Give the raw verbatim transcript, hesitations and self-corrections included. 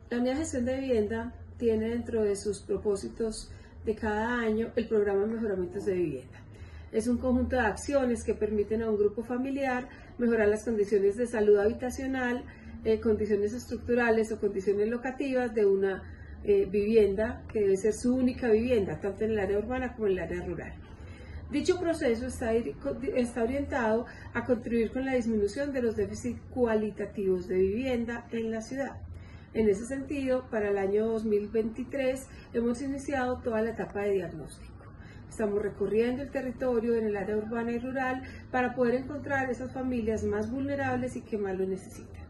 La Unidad de Gestión de Vivienda tiene dentro de sus propósitos de cada año el programa de mejoramientos de vivienda. Es un conjunto de acciones que permiten a un grupo familiar mejorar las condiciones de salud habitacional, eh, condiciones estructurales o condiciones locativas de una eh, vivienda que debe ser su única vivienda, tanto en el área urbana como en el área rural. Dicho proceso está, está orientado a contribuir con la disminución de los déficits cualitativos de vivienda en la ciudad. En ese sentido, para el año dos mil veintitrés hemos iniciado toda la etapa de diagnóstico. Estamos recorriendo el territorio en el área urbana y rural para poder encontrar esas familias más vulnerables y que más lo necesitan.